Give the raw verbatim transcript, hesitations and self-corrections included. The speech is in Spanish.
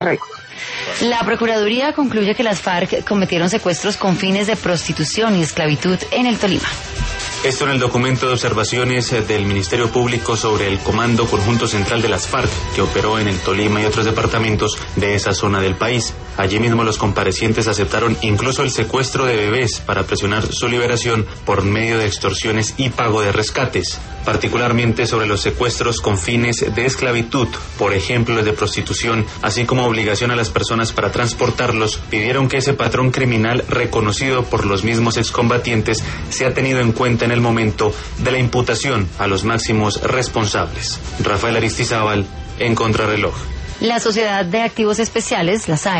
Rico. La Procuraduría concluye que las FARC cometieron secuestros con fines de prostitución y esclavitud en el Tolima. Esto en el documento de observaciones del Ministerio Público sobre el Comando Conjunto Central de las FARC, que operó en el Tolima y otros departamentos de esa zona del país. Allí mismo los comparecientes aceptaron incluso el secuestro de bebés para presionar su liberación por medio de extorsiones y pago de rescates, particularmente sobre los secuestros con fines de esclavitud, por ejemplo de prostitución, así como obligación a las personas para transportarlos. Pidieron que ese patrón criminal reconocido por los mismos excombatientes sea tenido en cuenta en el momento de la imputación a los máximos responsables. Rafael Aristizábal, en Contrarreloj. La Sociedad de Activos Especiales, la S A E,